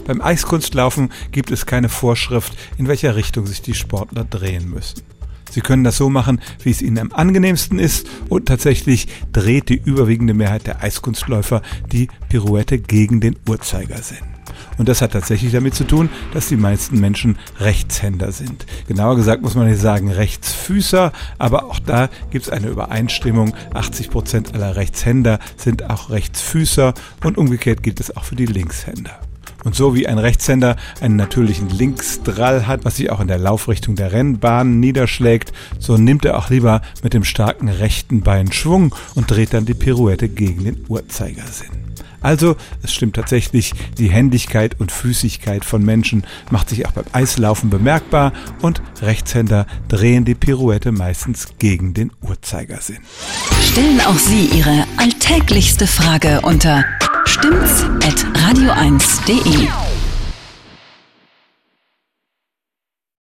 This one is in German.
Beim Eiskunstlaufen gibt es keine Vorschrift, in welcher Richtung sich die Sportler drehen müssen. Sie können das so machen, wie es ihnen am angenehmsten ist, und tatsächlich dreht die überwiegende Mehrheit der Eiskunstläufer die Pirouette gegen den Uhrzeigersinn. Und das hat tatsächlich damit zu tun, dass die meisten Menschen Rechtshänder sind. Genauer gesagt muss man nicht sagen Rechtsfüßer, aber auch da gibt es eine Übereinstimmung. 80% aller Rechtshänder sind auch Rechtsfüßer und umgekehrt gilt es auch für die Linkshänder. Und so wie ein Rechtshänder einen natürlichen Linksdrall hat, was sich auch in der Laufrichtung der Rennbahn niederschlägt, so nimmt er auch lieber mit dem starken rechten Bein Schwung und dreht dann die Pirouette gegen den Uhrzeigersinn. Also, es stimmt tatsächlich, die Händigkeit und Füßigkeit von Menschen macht sich auch beim Eislaufen bemerkbar und Rechtshänder drehen die Pirouette meistens gegen den Uhrzeigersinn. Stellen auch Sie Ihre alltäglichste Frage unter stimmt's@radio1.de.